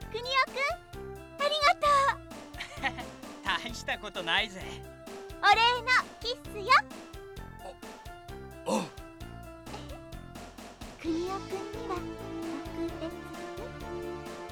くにおくん、ありがとう。 大したことないぜ。 お礼のキッスよ。 おう。 くにおくんには特別に。